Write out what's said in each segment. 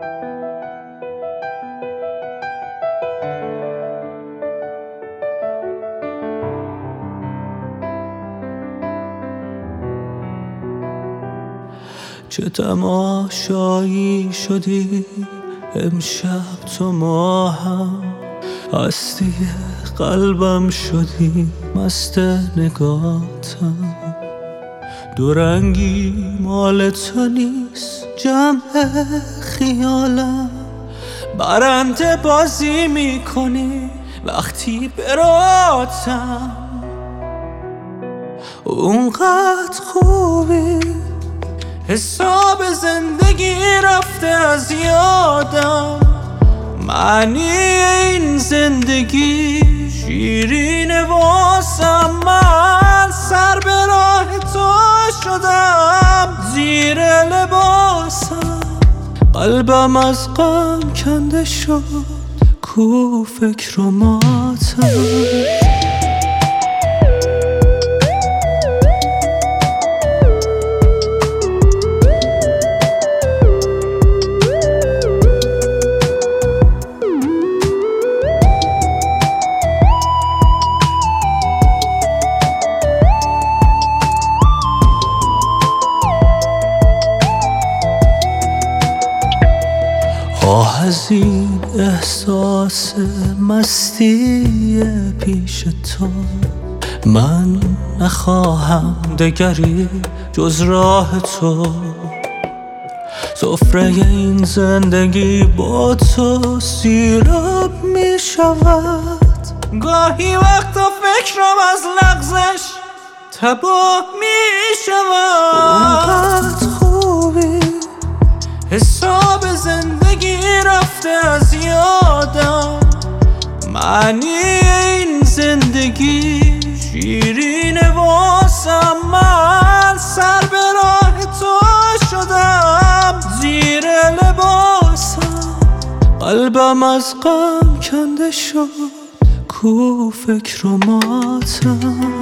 چه تماشایی شدی امشب تو ماهم، هستی قلبم شدی مست نگاتم. دو رنگی مال تو نیست جمع خیالم، برنده بازی میکنی وقتی براتم. اونقدر خوبی حساب زندگی رفته از یادم، معنی این زندگی شیرین واسم. من سر به راه تو شدم زیر لباسم، قلبم از غم کنده شد کو فکر و ماتم. آه از این احساس مستی پیش تو، من نخواهم دگری جز راه تو. سفره این زندگی با تو سیراب می شود، گاهی وقتا فکرم از لغزش تباه می شود. اونقدر خوبی حساب زندگی رفته از یادم، معنی این زندگی شیرین واسم. من سر به راه تو شدم زیر لباسم، قلبم از غم کنده شد کو فکر و ماتم.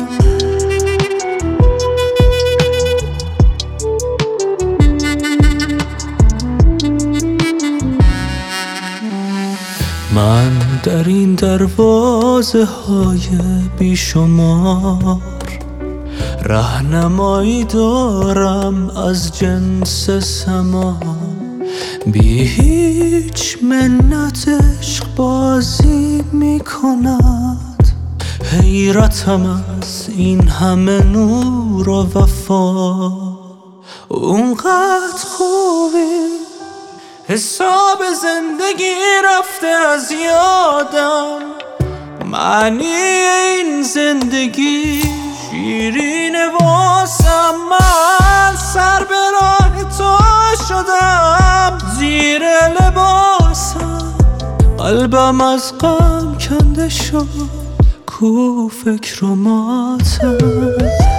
من در این دروازه های بیشمار راهنمایی دارم از جنس سما. بی هیچ منت عشق بازی می کند، حیرتم از این همه نور و وفا. اونقدر خوبی حساب زندگی رفته از یادم، معنی این زندگی شیرین واسم. من سر به راه تو شدم زیر لباسم، قلبم از غم کنده شد کو فکر و ماتم.